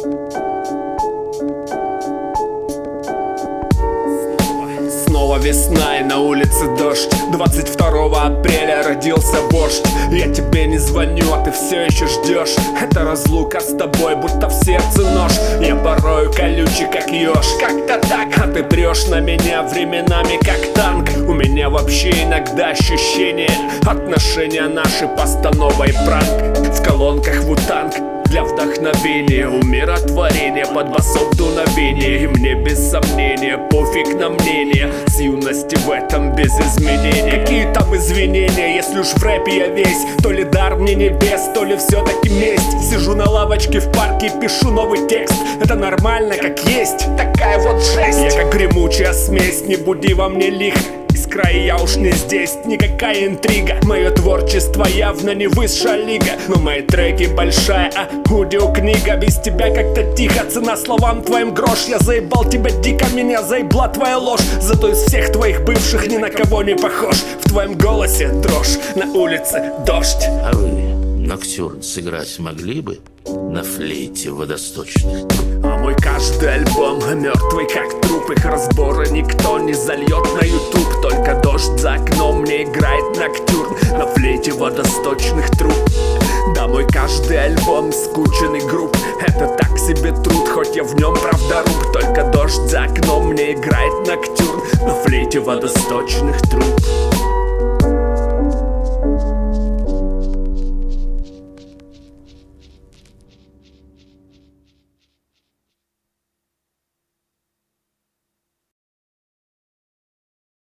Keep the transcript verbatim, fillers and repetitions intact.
Снова весна и на улице дождь. Двадцать второго апреля родился вождь. Я тебе не звоню, а ты все еще ждешь. Это разлука с тобой, будто в сердце нож. Я порою колючий, как еж, как-то так. А ты прешь на меня временами, как танк. У меня вообще иногда ощущение отношения наши постанова и пранк. В колонках вутанг для вдохновения, умиротворения, под басов дуновения. И мне без сомнения пофиг на мнение, с юности в этом без изменений. Какие там извинения, если уж в рэпе я весь? То ли дар мне небес, то ли все-таки месть. Сижу на лавочке в парке и пишу новый текст. Это нормально, как есть, такая вот жесть. Я как гремучая смесь, не буди во мне лих. Из края я уж не здесь, никакая интрига. Мое творчество явно не высшая лига, но мои треки большая аудиокнига. Без тебя как-то тихо, цена словам твоим грош. Я заебал тебя дико, меня заебла твоя ложь. Зато из всех твоих бывших ни на кого не похож. В твоем голосе дрожь, на улице дождь. А вы ноктюрн сыграть могли бы на флейте водосточных труб? А мой каждый альбом мертвый как труп. Их разборы никто не зальет на ютуб. Только дождь за окном мне играет ноктюрн на флейте водосточных труб. Да, мой каждый альбом скучен и груб. Это так себе труд, хоть я в нем правда руб. Только дождь за окном мне играет ноктюрн на флейте водосточных труб.